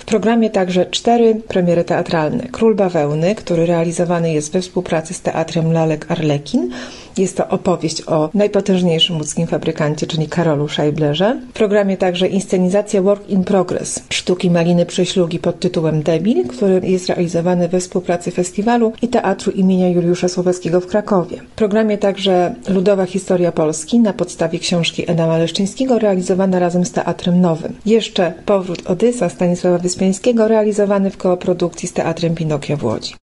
programie także 4 premiery teatralne. Król Bawełny, który realizowany jest we współpracy z Teatrem Lalek Arlekin. Jest to opowieść o najpotężniejszym łódzkim fabrykancie, czyli Karolu Szajblerze. W programie także inscenizacja Work in Progress sztuki Maliny Prześlugi pod tytułem Debil, który jest realizowany we współpracy festiwalu i Teatru imienia Juliusza Słowackiego w Krakowie. W programie także Ludowa Historia Polski na podstawie książki Adama Leszczyńskiego, realizowana razem z Teatrem Nowym. Jeszcze Powrót Odysa Stanisława Wyspiańskiego, realizowany w koprodukcji z Teatrem Pinokio w Łodzi.